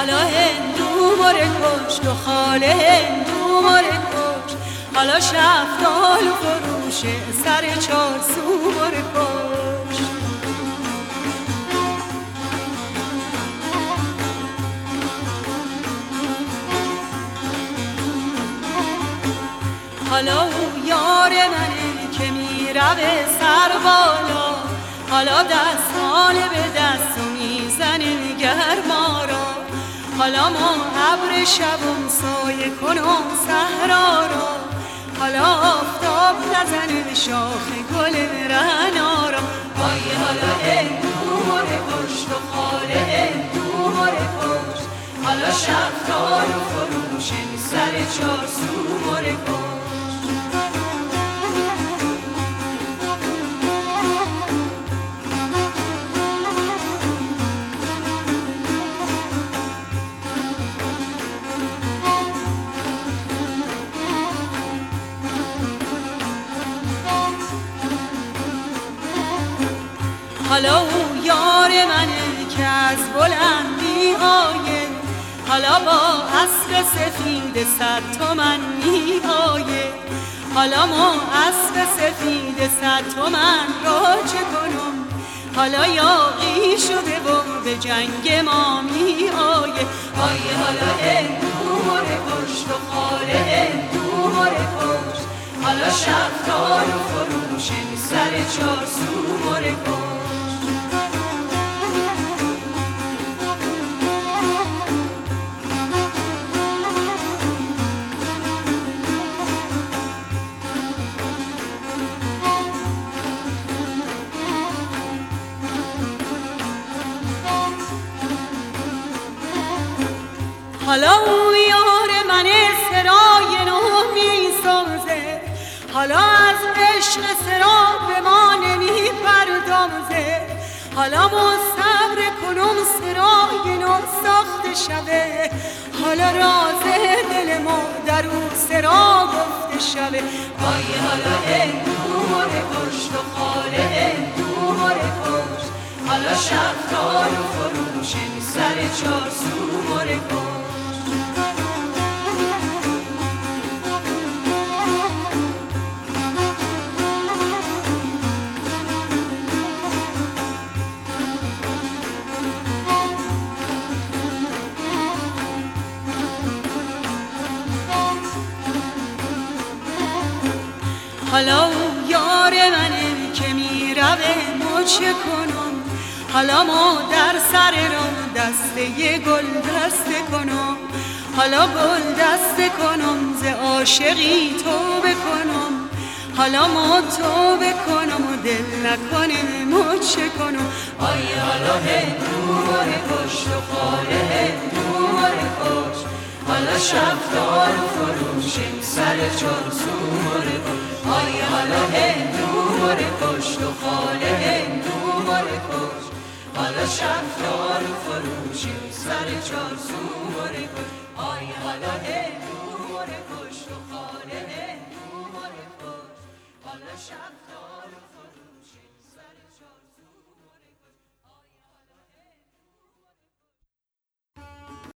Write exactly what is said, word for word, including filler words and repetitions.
حالا هندو مره کش دو خاله هندو مره کش حالا شفتال و فروشه سر چار سو مره کش حالا او یار منه که میره به سر بالا حالا دستانه به دست و میزنه گرما را حالا ما ابر شبم سایه کنم صحرا را حالا آفتاب نزنه به شاخ گل رعنا را وای حالا هندو مره کشت و خاله هندو مره کشت حالا شفتال و فروشه سر چار سو مره کشت حالا او یار منه که از بلندی آیه حالا با اسب سفید صد تومن می آیه حالا ما اسب سفید صد تومن را چه کنم حالا یاغی شده و به جنگ ما می آیه وای حالا هندو مره کشت و خاله هندو مره کشت حالا شفتال و فروشه سر چار سو مره کشت حالا او یار من سرای نو می سازه حالا از عشق سرا به ما نمی پردازه حالا ما صبر کنم سرای نو ساخته شوه حالا راز دل ما در او سرا گفته شوه وای حالا هندو مره کشت و خاله هندو مره کشت حالا شفتال و فروشه سر چار سو مره کشت حالا او یار منه که میره به ما چه کنم حالا ما در سر رو دسته گل دسته کنم حالا گل دسته کنم ز عاشقی توبه کنم حالا ما توبه کنم و دل نکنه ما چه کنم آی حالا هندو مره کشت و خاله هندو مره کشت حالا شفتال و فروشه سر چار سو مره کشت آی حالا هندو مره کشت و خاله هندو مره کشت حالا شفتال و فروشه سر چار سو مره کشت آی حالا هندو مره کشت و خاله هندو مره کشت حالا شفتال